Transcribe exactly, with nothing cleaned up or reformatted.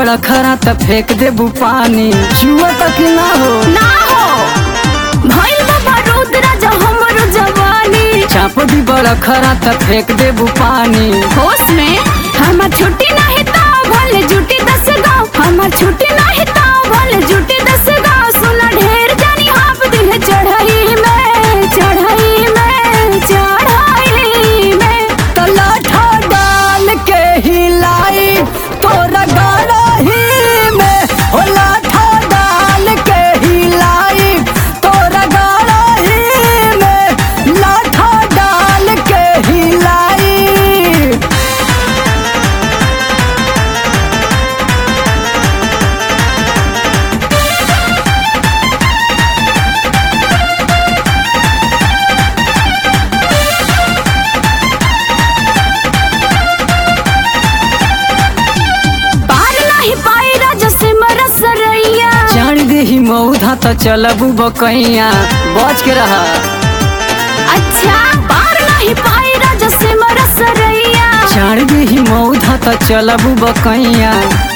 बड़ा खरा त फेंक देबू पानी, छुआ तक ना हो ना हो भइल बा बारूद राजा हमरो जवानी। चाप दी बड़ा खरा त फेंक देबू पानी। होश में हमार छुट्टी नहीं तो भले जुटी दस गाँव, हमार छुट्टी नहीं तो भले जुटी दस गाँव। सुना ढेर जानी हाफ दिल चढ़ाई में, चढ़ाई में, चढ़ाई में। तो लाठा डाल के हिलाई तोरा गाड़ही में, हो लाठा डाल के हिलाई तोरा गाड़ही में, लाठा डाल के हिलाई। जान देही मऊधा त चलबू बकैया, बच के रहा। अच्छा पार नहीं पाई राजा से मरसरैया। जान देही मऊधा त चलबू बकैया।